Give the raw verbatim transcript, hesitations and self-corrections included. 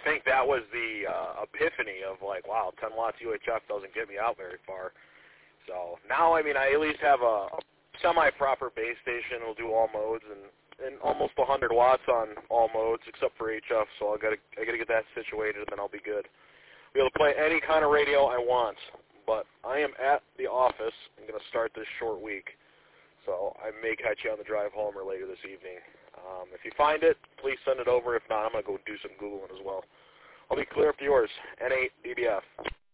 think that was the uh, epiphany of like, wow, ten watts U H F doesn't get me out very far. So now, I mean, I at least have a, a semi-proper base station. It'll do all modes and, and almost one hundred watts on all modes except for H F. So I got to I got to get that situated, and then I'll be good. Be able to play any kind of radio I want. But I am at the office. I'm going to start this short week. So I may catch you on the drive home or later this evening. Um, if you find it, please send it over. If not, I'm going to go do some Googling as well. I'll be clear up to yours. N eight D B F.